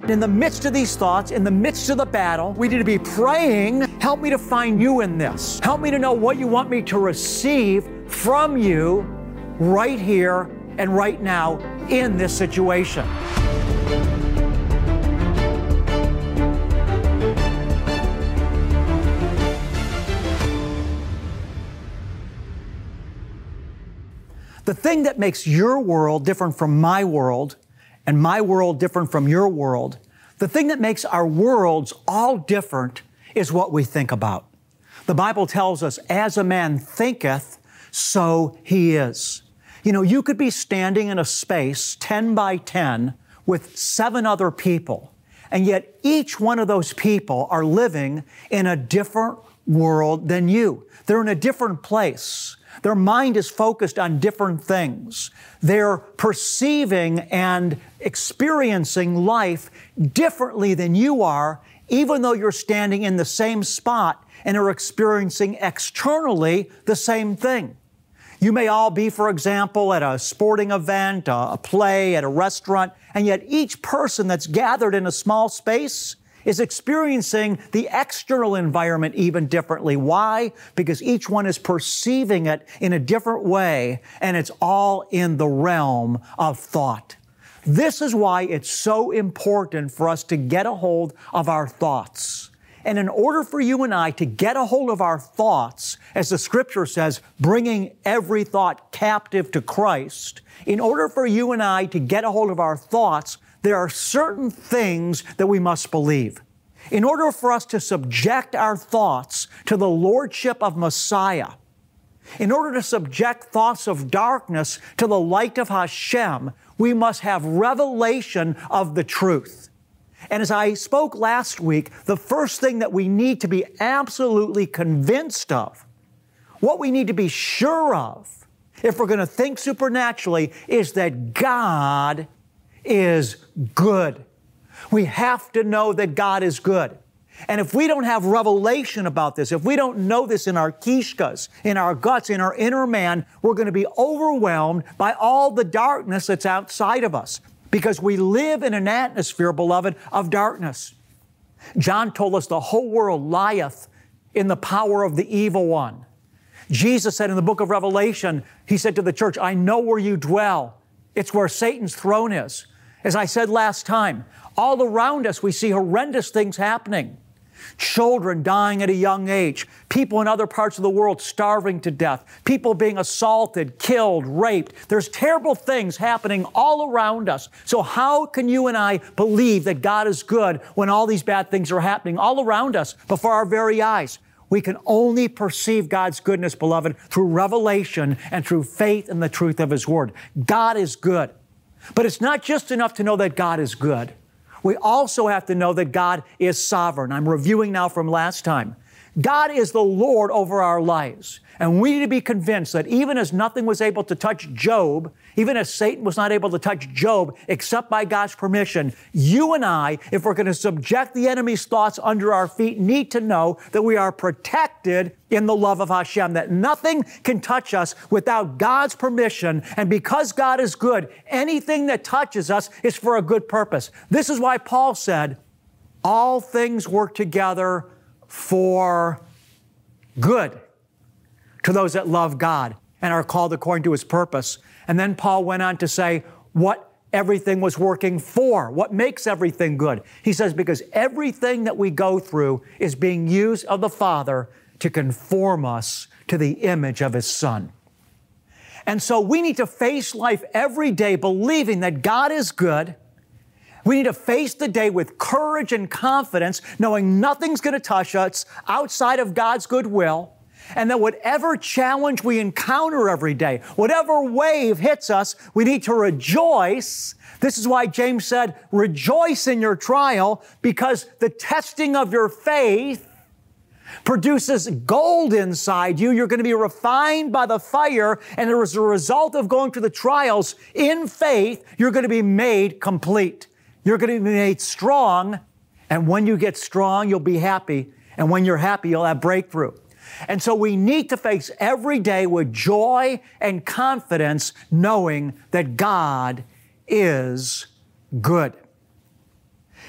In the midst of these thoughts, in the midst of the battle, we need to be praying, help me to find you in this. Help me to know what you want me to receive from you right here and right now in this situation. The thing that makes your world different from my world and my world different from your world, the thing that makes our worlds all different is what we think about. The Bible tells us, as a man thinketh, so he is. You know, you could be standing in a space 10 by 10 with 7 other people, and yet each one of those people are living in a different world than you. They're in a different place. Their mind is focused on different things. They're perceiving and experiencing life differently than you are, even though you're standing in the same spot and are experiencing externally the same thing. You may all be, for example, at a sporting event, a play, at a restaurant, and yet each person that's gathered in a small space is experiencing the external environment even differently. Why? Because each one is perceiving it in a different way, and it's all in the realm of thought. This is why it's so important for us to get a hold of our thoughts. And in order for you and I to get a hold of our thoughts, as the Scripture says, bringing every thought captive to Christ, in order for you and I to get a hold of our thoughts, there are certain things that we must believe. In order for us to subject our thoughts to the lordship of Messiah, in order to subject thoughts of darkness to the light of Hashem, we must have revelation of the truth. And as I spoke last week, the first thing that we need to be absolutely convinced of, what we need to be sure of, if we're going to think supernaturally, is that God is good. We have to know that God is good. And if we don't have revelation about this, if we don't know this in our kishkas, in our guts, in our inner man, we're going to be overwhelmed by all the darkness that's outside of us, because we live in an atmosphere, beloved, of darkness. John told us the whole world lieth in the power of the evil one. Jesus said in the book of Revelation, He said to the church, I know where you dwell. It's where Satan's throne is. As I said last time, all around us we see horrendous things happening. Children dying at a young age, people in other parts of the world starving to death, people being assaulted, killed, raped. There's terrible things happening all around us. So how can you and I believe that God is good when all these bad things are happening all around us before our very eyes? We can only perceive God's goodness, beloved, through revelation and through faith in the truth of His Word. God is good. But it's not just enough to know that God is good. We also have to know that God is sovereign. I'm reviewing now from last time. God is the Lord over our lives. And we need to be convinced that even as nothing was able to touch Job, even as Satan was not able to touch Job except by God's permission, you and I, if we're going to subject the enemy's thoughts under our feet, need to know that we are protected in the love of Hashem, that nothing can touch us without God's permission. And because God is good, anything that touches us is for a good purpose. This is why Paul said, all things work together for good to those that love God and are called according to His purpose. And then Paul went on to say what everything was working for, what makes everything good. He says, because everything that we go through is being used of the Father to conform us to the image of His Son. And so we need to face life every day believing that God is good. We need to face the day with courage and confidence, knowing nothing's going to touch us outside of God's goodwill, and that whatever challenge we encounter every day, whatever wave hits us, we need to rejoice. This is why James said, rejoice in your trial, because the testing of your faith produces gold inside you. You're going to be refined by the fire, and as a result of going through the trials in faith, you're going to be made complete. You're going to be made strong, and when you get strong, you'll be happy, and when you're happy, you'll have breakthrough. And so we need to face every day with joy and confidence, knowing that God is good.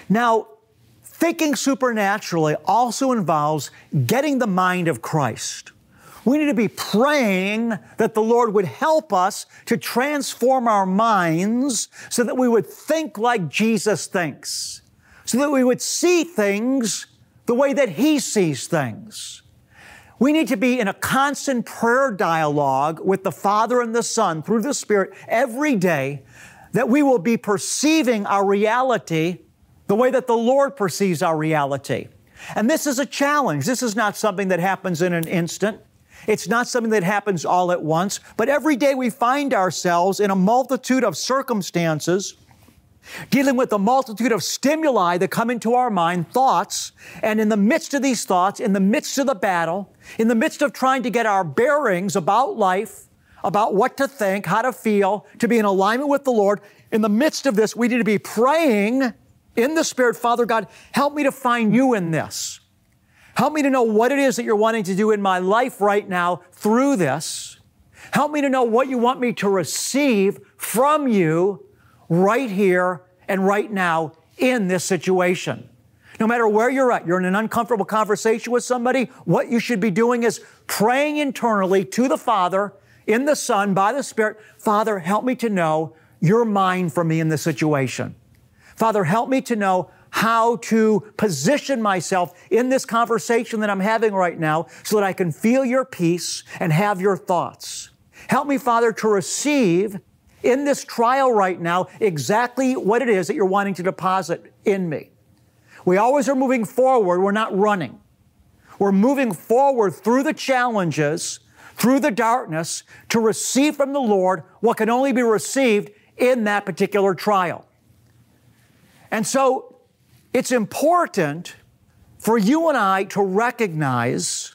Now, thinking supernaturally also involves getting the mind of Christ. We need to be praying that the Lord would help us to transform our minds so that we would think like Jesus thinks, so that we would see things the way that He sees things. We need to be in a constant prayer dialogue with the Father and the Son through the Spirit every day, that we will be perceiving our reality the way that the Lord perceives our reality. And this is a challenge. This is not something that happens in an instant. It's not something that happens all at once, but every day we find ourselves in a multitude of circumstances, dealing with a multitude of stimuli that come into our mind, thoughts, and in the midst of these thoughts, in the midst of the battle, in the midst of trying to get our bearings about life, about what to think, how to feel, to be in alignment with the Lord, in the midst of this, we need to be praying in the Spirit, Father God, help me to find You in this. Help me to know what it is that You're wanting to do in my life right now through this. Help me to know what You want me to receive from You right here and right now in this situation. No matter where you're at, you're in an uncomfortable conversation with somebody, what you should be doing is praying internally to the Father, in the Son, by the Spirit, Father, help me to know Your mind for me in this situation. Father, help me to know how to position myself in this conversation that I'm having right now so that I can feel Your peace and have Your thoughts. Help me, Father, to receive in this trial right now exactly what it is that You're wanting to deposit in me. We always are moving forward. We're not running. We're moving forward through the challenges, through the darkness, to receive from the Lord what can only be received in that particular trial. And so it's important for you and I to recognize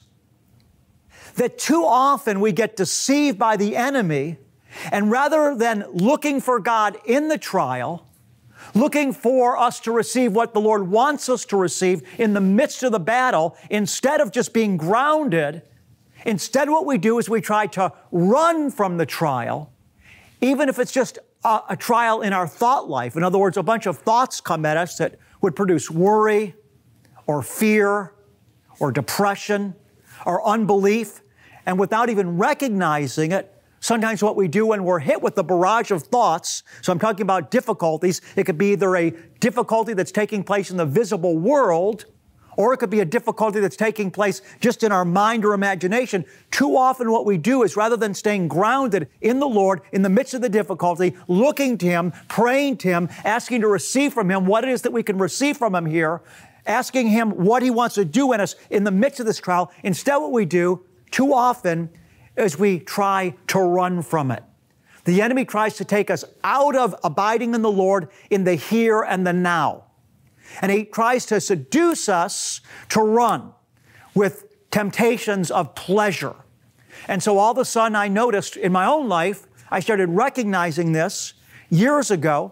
that too often we get deceived by the enemy, and rather than looking for God in the trial, looking for us to receive what the Lord wants us to receive in the midst of the battle, instead of just being grounded, instead what we do is we try to run from the trial, even if it's just a trial in our thought life. In other words, a bunch of thoughts come at us that would produce worry or fear or depression or unbelief. And without even recognizing it, sometimes what we do when we're hit with the barrage of thoughts, so I'm talking about difficulties, it could be either a difficulty that's taking place in the visible world, or it could be a difficulty that's taking place just in our mind or imagination. Too often what we do is, rather than staying grounded in the Lord in the midst of the difficulty, looking to Him, praying to Him, asking to receive from Him what it is that we can receive from Him here, asking Him what He wants to do in us in the midst of this trial, instead what we do too often is we try to run from it. The enemy tries to take us out of abiding in the Lord in the here and the now. And he tries to seduce us to run with temptations of pleasure. And so all of a sudden I noticed in my own life, I started recognizing this years ago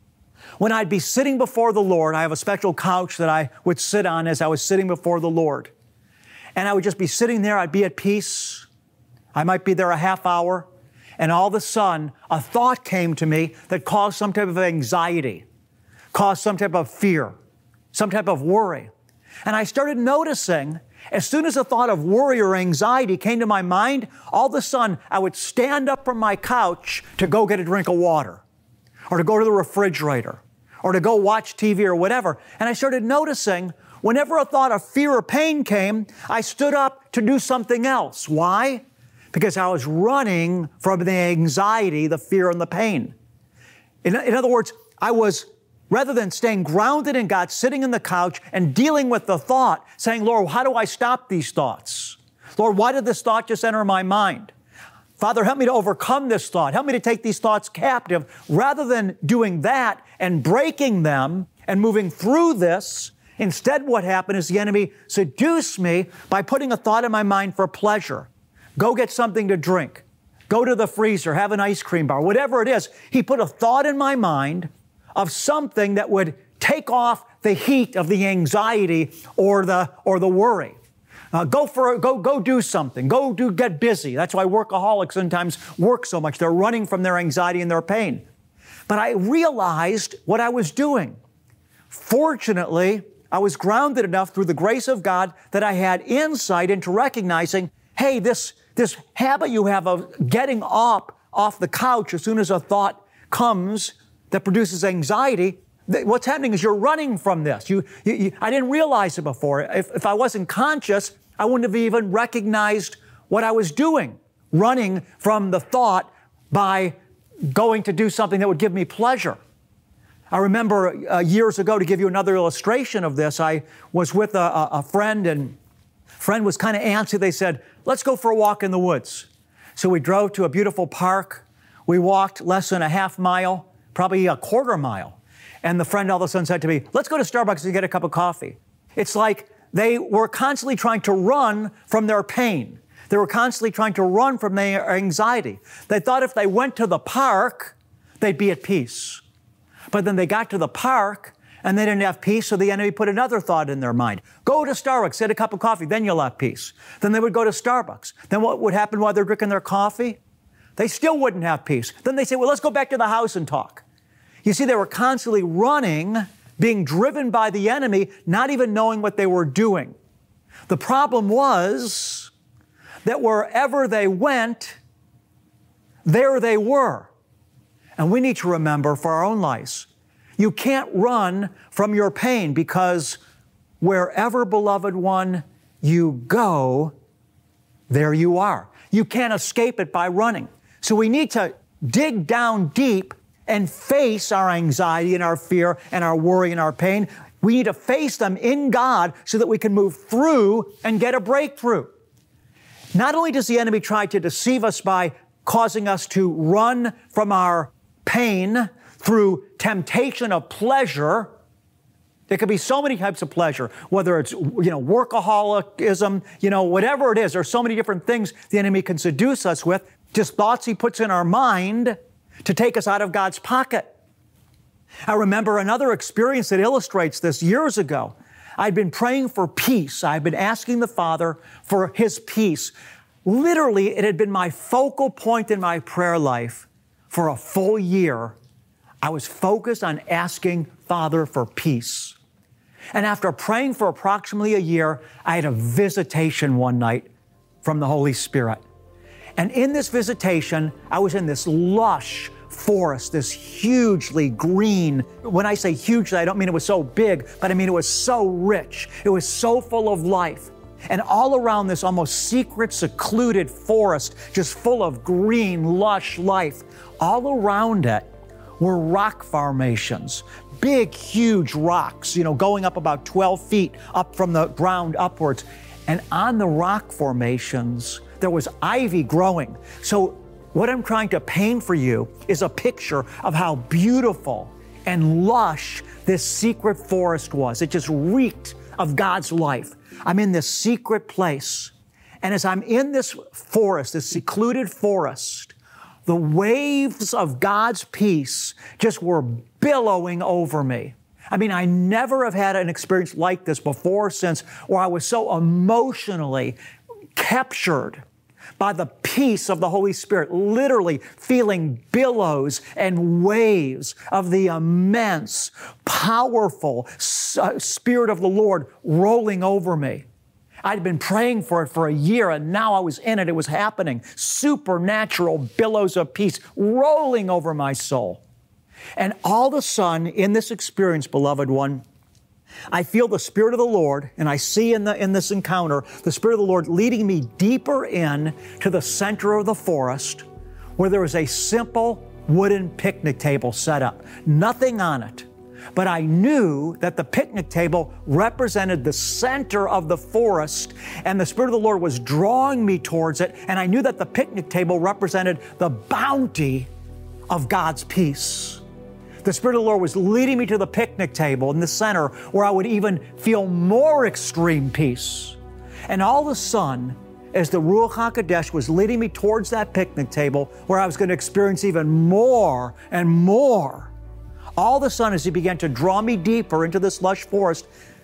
when I'd be sitting before the Lord. I have a special couch that I would sit on as I was sitting before the Lord. And I would just be sitting there. I'd be at peace. I might be there a half hour. And all of a sudden, a thought came to me that caused some type of anxiety, caused some type of fear, some type of worry. And I started noticing, as soon as a thought of worry or anxiety came to my mind, all of a sudden I would stand up from my couch to go get a drink of water, or to go to the refrigerator, or to go watch TV or whatever. And I started noticing, whenever a thought of fear or pain came, I stood up to do something else. Why? Because I was running from the anxiety, the fear, and the pain. In other words, I was, rather than staying grounded in God, sitting in the couch and dealing with the thought, saying, Lord, how do I stop these thoughts? Lord, why did this thought just enter my mind? Father, help me to overcome this thought. Help me to take these thoughts captive. Rather than doing that and breaking them and moving through this, instead what happened is the enemy seduced me by putting a thought in my mind for pleasure. Go get something to drink. Go to the freezer, have an ice cream bar, whatever it is. He put a thought in my mind of something that would take off the heat of the anxiety or the worry. Go do something. Get busy. That's why workaholics sometimes work so much. They're running from their anxiety and their pain. But I realized what I was doing. Fortunately, I was grounded enough through the grace of God that I had insight into recognizing, hey, this habit you have of getting up off the couch as soon as a thought comes that produces anxiety, what's happening is you're running from this. I didn't realize it before. If I wasn't conscious, I wouldn't have even recognized what I was doing, running from the thought by going to do something that would give me pleasure. I remember years ago, to give you another illustration of this, I was with a friend, and friend was kind of antsy. They said, let's go for a walk in the woods. So we drove to a beautiful park. We walked less than a half mile, probably a quarter mile. And the friend all of a sudden said to me, let's go to Starbucks and get a cup of coffee. It's like they were constantly trying to run from their pain. They were constantly trying to run from their anxiety. They thought if they went to the park, they'd be at peace. But then they got to the park and they didn't have peace, so the enemy put another thought in their mind. Go to Starbucks, get a cup of coffee, then you'll have peace. Then they would go to Starbucks. Then what would happen while they're drinking their coffee? They still wouldn't have peace. Then they say, well, let's go back to the house and talk. You see, they were constantly running, being driven by the enemy, not even knowing what they were doing. The problem was that wherever they went, there they were. And we need to remember for our own lives, you can't run from your pain, because wherever, beloved one, you go, there you are. You can't escape it by running. So we need to dig down deep and face our anxiety and our fear and our worry and our pain. We need to face them in God so that we can move through and get a breakthrough. Not only does the enemy try to deceive us by causing us to run from our pain through temptation of pleasure. There could be so many types of pleasure, whether it's, workaholism, whatever it is. There's so many different things the enemy can seduce us with, just thoughts he puts in our mind to take us out of God's pocket. I remember another experience that illustrates this years ago. I'd been praying for peace. I'd been asking the Father for His peace. Literally, it had been my focal point in my prayer life for a full year. I was focused on asking Father for peace. And after praying for approximately a year, I had a visitation one night from the Holy Spirit. And in this visitation, I was in this lush forest, this hugely green. When I say huge, I don't mean it was so big, but I mean it was so rich. It was so full of life. And all around this almost secret, secluded forest, just full of green, lush life, all around it were rock formations, big, huge rocks, going up about 12 feet up from the ground upwards. And on the rock formations, there was ivy growing. So what I'm trying to paint for you is a picture of how beautiful and lush this secret forest was. It just reeked of God's life. I'm in this secret place. And as I'm in this forest, this secluded forest, the waves of God's peace just were billowing over me. I mean, I never have had an experience like this before or since, where I was so emotionally captured by the peace of the Holy Spirit, literally feeling billows and waves of the immense, powerful Spirit of the Lord rolling over me. I'd been praying for it for a year, and now I was in it. It was happening. Supernatural billows of peace rolling over my soul. And all of a sudden, in this experience, beloved one, I feel the Spirit of the Lord, and I see in this encounter, the Spirit of the Lord leading me deeper in to the center of the forest, where there was a simple wooden picnic table set up, nothing on it. But I knew that the picnic table represented the center of the forest, and the Spirit of the Lord was drawing me towards it, and I knew that the picnic table represented the bounty of God's peace. The Spirit of the Lord was leading me to the picnic table in the center, where I would even feel more extreme peace. And all of a sudden, as the Ruach HaKodesh was leading me towards that picnic table, where I was going to experience even more and more, all of a sudden, as He began to draw me deeper into this lush forest,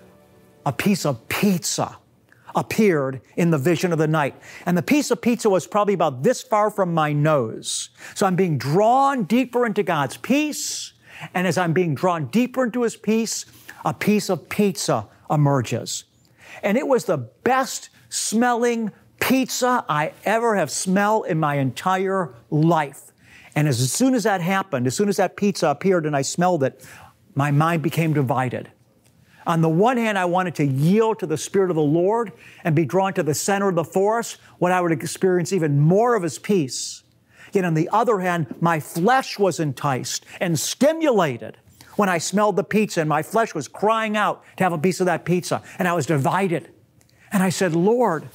a piece of pizza appeared in the vision of the night. And the piece of pizza was probably about this far from my nose. So I'm being drawn deeper into God's peace. And as I'm being drawn deeper into His peace, a piece of pizza emerges. And it was the best smelling pizza I ever have smelled in my entire life. And as soon as that happened, as soon as that pizza appeared and I smelled it, my mind became divided. On the one hand, I wanted to yield to the Spirit of the Lord and be drawn to the center of the forest when I would experience even more of His peace. Yet on the other hand, my flesh was enticed and stimulated when I smelled the pizza, and my flesh was crying out to have a piece of that pizza, and I was divided. And I said, Lord,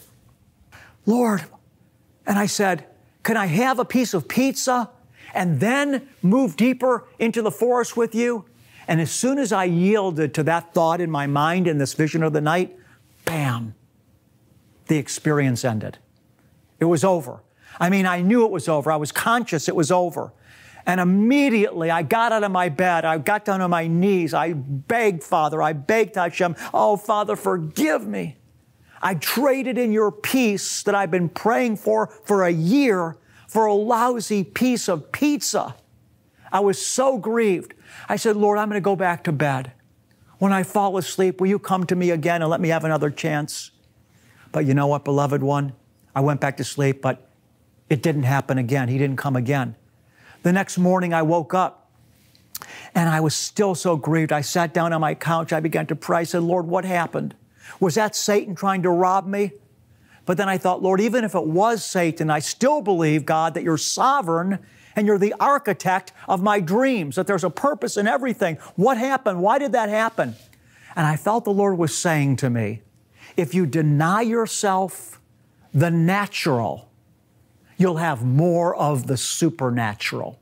and I said, can I have a piece of pizza and then move deeper into the forest with you? And as soon as I yielded to that thought in my mind in this vision of the night, bam, the experience ended. It was over. I mean, I knew it was over. I was conscious it was over. And immediately I got out of my bed. I got down on my knees. I begged Father. I begged Hashem, oh, Father, forgive me. I traded in your peace that I've been praying for a year for a lousy piece of pizza. I was so grieved. I said, Lord, I'm going to go back to bed. When I fall asleep, will you come to me again and let me have another chance? But you know what, beloved one? I went back to sleep, but it didn't happen again. He didn't come again. The next morning I woke up and I was still so grieved. I sat down on my couch. I began to pray. I said, Lord, what happened? Was that Satan trying to rob me? But then I thought, Lord, even if it was Satan, I still believe, God, that you're sovereign and you're the architect of my dreams, that there's a purpose in everything. What happened? Why did that happen? And I felt the Lord was saying to me, if you deny yourself the natural, you'll have more of the supernatural.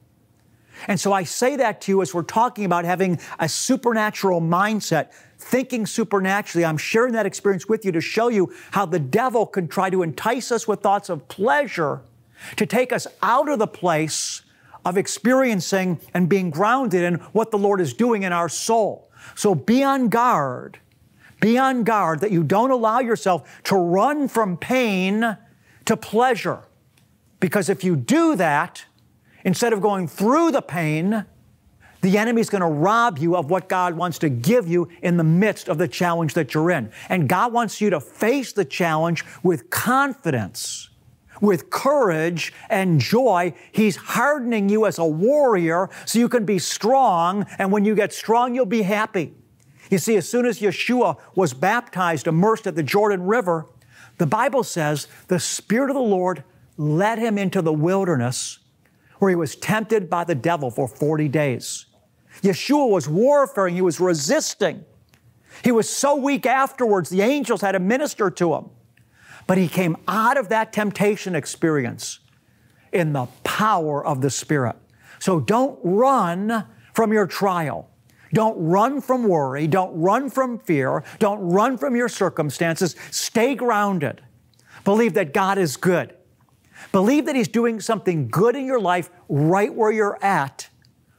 And so I say that to you as we're talking about having a supernatural mindset, thinking supernaturally. I'm sharing that experience with you to show you how the devil can try to entice us with thoughts of pleasure to take us out of the place of experiencing and being grounded in what the Lord is doing in our soul. So be on guard. Be on guard that you don't allow yourself to run from pain to pleasure. Because if you do that, instead of going through the pain, the enemy's going to rob you of what God wants to give you in the midst of the challenge that you're in. And God wants you to face the challenge with confidence, with courage and joy. He's hardening you as a warrior so you can be strong. And when you get strong, you'll be happy. You see, as soon as Yeshua was baptized, immersed at the Jordan River, the Bible says the Spirit of the Lord led him into the wilderness where he was tempted by the devil for 40 days. Yeshua was warfaring. He was resisting. He was so weak afterwards, the angels had to minister to him. But he came out of that temptation experience in the power of the Spirit. So don't run from your trial. Don't run from worry. Don't run from fear. Don't run from your circumstances. Stay grounded. Believe that God is good. Believe that He's doing something good in your life right where you're at,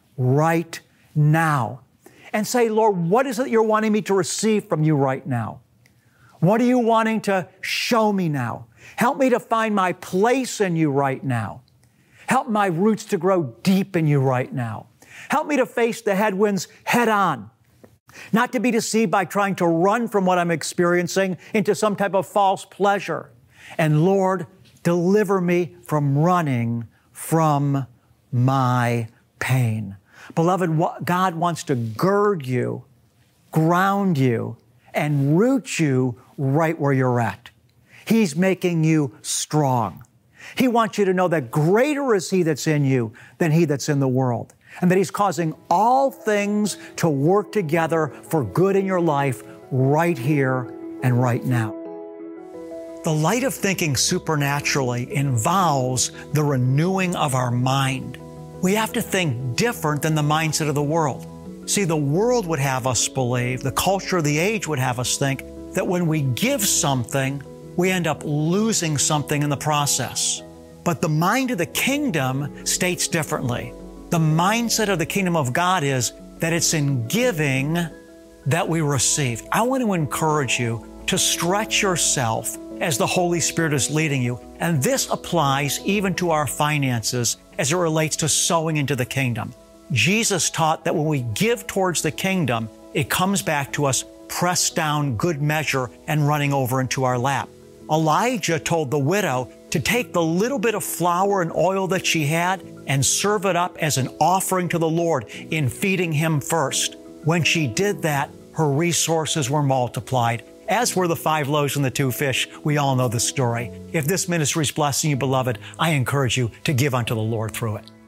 right now. And say, Lord, what is it you're wanting me to receive from you right now? What are you wanting to show me now? Help me to find my place in you right now. Help my roots to grow deep in you right now. Help me to face the headwinds head on, not to be deceived by trying to run from what I'm experiencing into some type of false pleasure. And Lord, deliver me from running from my pain. Beloved, God wants to gird you, ground you, and root you right where you're at. He's making you strong. He wants you to know that greater is He that's in you than he that's in the world, and that He's causing all things to work together for good in your life right here and right now. The light of thinking supernaturally involves the renewing of our mind. We have to think different than the mindset of the world. See, the world would have us believe, the culture of the age would have us think, that when we give something, we end up losing something in the process. But the mind of the kingdom states differently. The mindset of the kingdom of God is that it's in giving that we receive. I want to encourage you to stretch yourself as the Holy Spirit is leading you. And this applies even to our finances as it relates to sowing into the kingdom. Jesus taught that when we give towards the kingdom, it comes back to us pressed down, good measure, and running over into our lap. Elijah told the widow to take the little bit of flour and oil that she had and serve it up as an offering to the Lord in feeding him first. When she did that, her resources were multiplied, as were the 5 loaves and the 2 fish. We all know the story. If this ministry is blessing you, beloved, I encourage you to give unto the Lord through it.